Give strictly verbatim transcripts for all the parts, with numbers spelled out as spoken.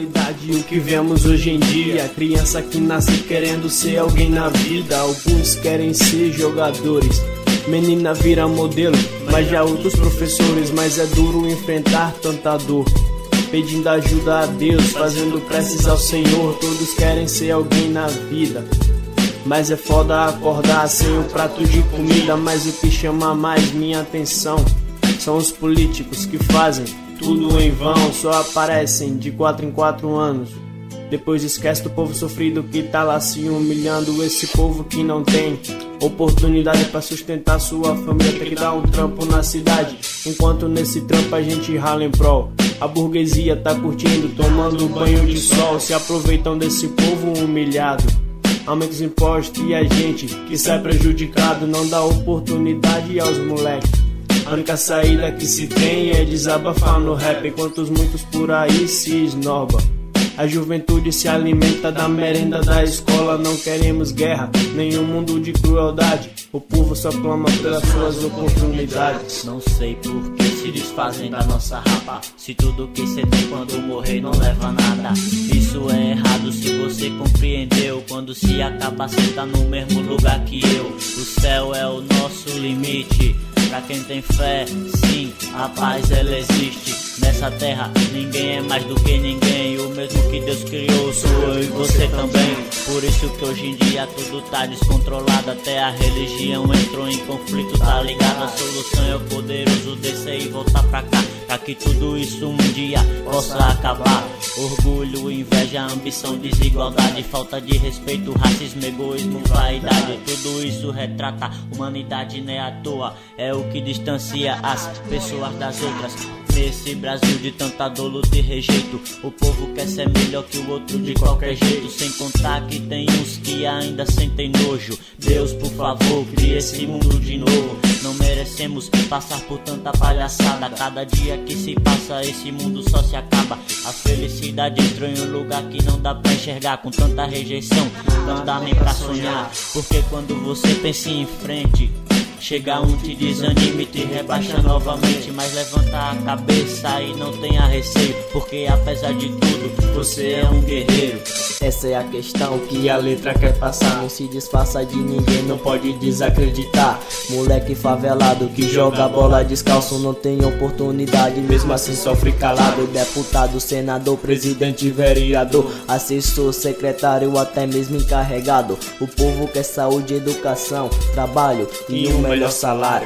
realidade o que vemos hoje em dia. Criança que nasce querendo ser alguém na vida. Alguns querem ser jogadores, menina vira modelo, mas já outros professores. Mas é duro enfrentar tanta dor, pedindo ajuda a Deus, fazendo preces ao Senhor. Todos querem ser alguém na vida, mas é foda acordar sem um prato de comida. Mas o que chama mais minha atenção são os políticos que fazem tudo em vão. Só aparecem de quatro em quatro anos, depois esquece do povo sofrido que tá lá se humilhando. Esse povo que não tem oportunidade pra sustentar sua família, tem que dar um trampo na cidade, enquanto nesse trampo a gente rala em prol. A burguesia tá curtindo, tomando banho de sol, se aproveitam desse povo humilhado. Aumenta os impostos e a gente que sai prejudicado, não dá oportunidade aos moleques. A única saída que se tem é desabafar no rap, enquanto os muitos por aí se esnoba. A juventude se alimenta da merenda da escola. Não queremos guerra, nenhum mundo de crueldade. O povo só clama pelas suas oportunidades. Não sei por que se desfazem da nossa rapa, se tudo que cê tem quando morrer não leva nada. Isso é errado se você compreendeu. Quando se acaba cê tá no mesmo lugar que eu. O céu é o nosso limite. Pra quem tem fé, sim, a paz ela existe. Nessa terra ninguém é mais do que ninguém. O mesmo que Deus criou sou eu e você também. Por isso que hoje em dia tudo tá descontrolado. Até a religião entrou em conflito, tá ligado? A solução é o poderoso descer e voltar pra cá, pra que tudo isso um dia possa acabar. Orgulho, inveja, ambição, desigualdade, falta de respeito, racismo, egoísmo, vaidade. Tudo isso retrata humanidade, não é à toa. É o que distancia as pessoas das outras. Nesse Brasil de tanta dor, luta e rejeito, o povo quer ser melhor que o outro de qualquer jeito. Sem contar que tem uns que ainda sentem nojo. Deus, por favor, cria esse mundo de novo. Não merecemos passar por tanta palhaçada. Cada dia que se passa esse mundo só se acaba. A felicidade entrou em um lugar que não dá pra enxergar. Com tanta rejeição não dá nem pra sonhar. Porque quando você pensa em frente, chega um te desanima e te rebaixa novamente. Mas levanta a cabeça e não tenha receio, porque apesar de tudo, você é um guerreiro. Essa é a questão que a letra quer passar. Não se disfarça de ninguém, não pode desacreditar. Moleque favelado que joga bola descalço, não tem oportunidade, mesmo assim sofre calado. Deputado, senador, presidente, vereador, assessor, secretário, até mesmo encarregado. O povo quer saúde, educação, trabalho e um melhor salário.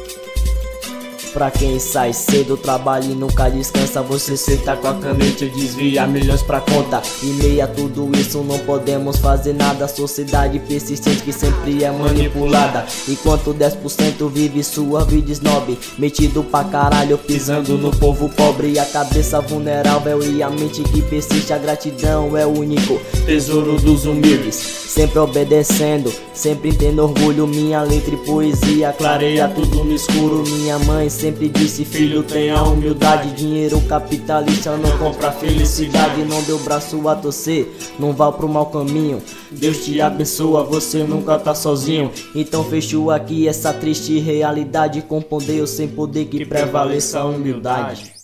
Pra quem sai cedo, trabalha e nunca descansa. Você senta com a caneta e desvia milhões pra conta. E meia tudo isso não podemos fazer nada. Sociedade persistente que sempre é manipulada, enquanto dez por cento vive sua vida snob, metido pra caralho, pisando no povo pobre. A cabeça vulnerável e a mente que persiste. A gratidão é o único tesouro dos humildes, sempre obedecendo, sempre tendo orgulho. Minha letra e poesia clareia tudo no escuro. Minha mãe sempre disse: filho, tenha humildade. Dinheiro capitalista não compra felicidade. Não dê o braço a torcer, não vá pro mau caminho. Deus te abençoa, você nunca tá sozinho. Então fechou aqui essa triste realidade. Com poder ou sem poder que prevaleça a humildade.